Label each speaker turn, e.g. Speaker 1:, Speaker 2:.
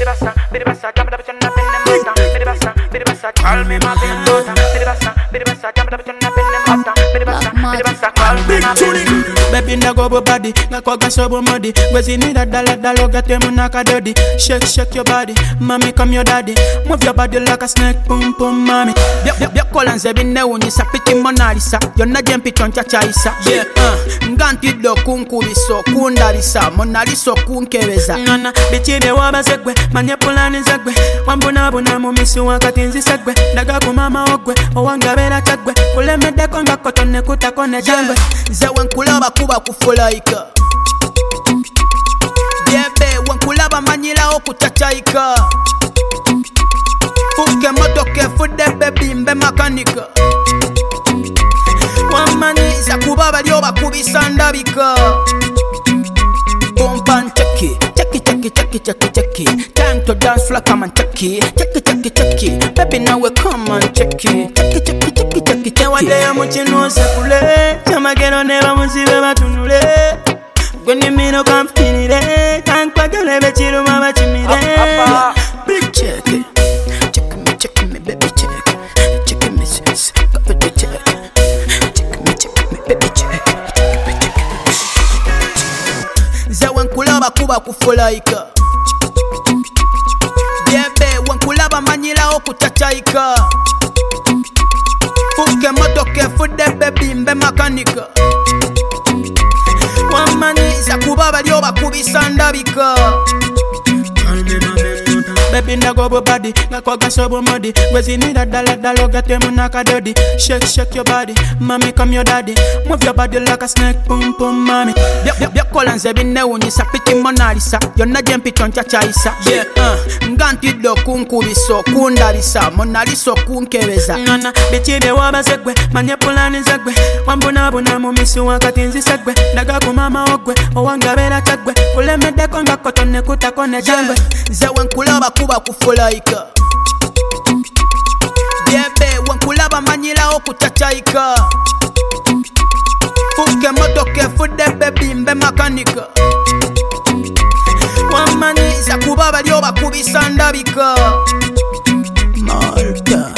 Speaker 1: bidi bassa, jump it up, turn up in the mountain. Bidi bassa, call me my big mountain. Bidi bassa, jump it up, turn up in the mountain. Bidi bassa, call me my big mountain.
Speaker 2: Baby ndago body, ngakwaga sobo modi. Wezi nida dalo gate munaka dodi. Shake your body, mommy come your daddy. Move your body like a snake, boom boom mommy. Bia kolanze bine unyisa piti monalisa. Yona jempi choncha chaisa. Yeah, nganti do kunkuliso kundalisa. Monaliso kunkeweza. Nana bichide wabazegwe, manyepulani zegwe. Wambuna mumisi wakati nzisegwe. Daga kumama ogwe, owangabela chagwe. Kulemede konga kotone kutakone jangwe. Zewe nkulaba kuba kufulaika. Yebe wankulaba manyila okutachaika. Fuke motoke fude baby mbe makanika. Wamaniza kubaba lyoba kubisandabika. Bomban checky. Time to dance like I'm on checky. Checky. Baby now we come on checky. Checky. One day I'm watching no sekule. Chamagero neba musibe batunule. Gweni mino kamfinire. Tankpagele bechiru mama chimire. Big checky. Check me, baby, check me, sis. Got to check. Check me, baby, check. Zewe nkulaba kuba kufulaika. Yebe wankulaba manyila okutachaika. Fuke motoke fude baby mbe makanika. Wamaniza kubaba lyoba kubisandabika. Baby ndago body, ngakwaga sobo modi. Wezi nida dalo gate munaka dodi. Shake your body, mommy come your daddy. Move your body like a snake, boom boom mommy. Bia kolanze bine unyisa piti monalisa. Yona jempi choncha chaisa. Yeah, nganti do kunkuliso kundalisa. Monaliso kunkeweza. Nana bichide wabazegwe, manyepulani zegwe. Wambuna mumisi wakati nzisegwe. Daga kumama ogwe, owangabela chagwe. Kulemede konga kotone kutakone jangwe. Zewe nkulaba kuba kufulaika. Yebe wankulaba manyila okutachaika. Fuke motoke fude baby mbe makanika. Wamaniza kubaba lyoba kubisandabika. Malta.